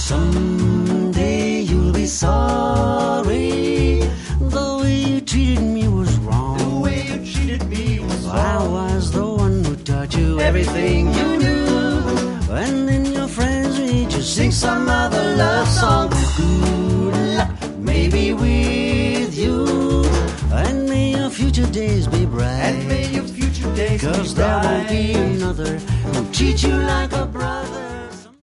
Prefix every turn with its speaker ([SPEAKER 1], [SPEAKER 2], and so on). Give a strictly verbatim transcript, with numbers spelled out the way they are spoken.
[SPEAKER 1] Someday you'll be sorry. The way you treated me was wrong.
[SPEAKER 2] The way you treated me was wrong.
[SPEAKER 1] I was the one who taught you everything you knew. And then your friends made you sing some other love song. Good luck, maybe with you. And may your future days be bright.
[SPEAKER 2] And may your future days be bright.
[SPEAKER 1] 'Cause there won't be another who'll treat you like a brother.